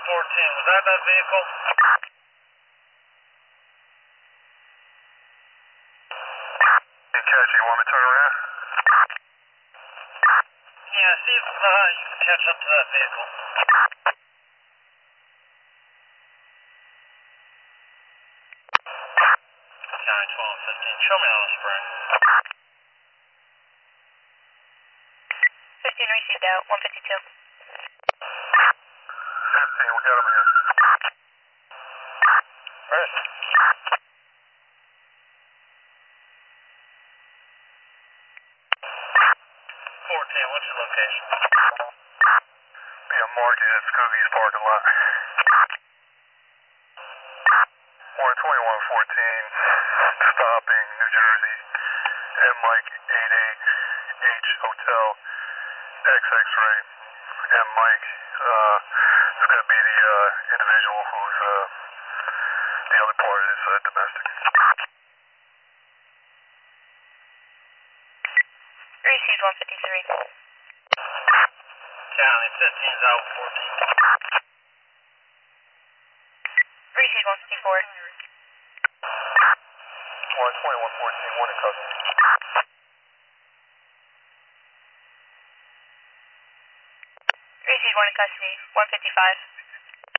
Was that that vehicle? Hey, Catch, you want me to turn around? Yeah, see if you can catch up to that vehicle. 9, 12, 15. Show me Alice Spring. 15 received out, 152. 15, we got him here. Chris. 14, what's your location? Be a market at Scooby's parking lot. Warrant 2114, stopping New Jersey, M Mike 88H Hotel, X-Ray, M Mike. It's going to be the individual who's the other part is domestic. Received 153. County, 15's out, 14. Received 154. Warrant 2114, one in custody. Received 1 in custody, 155.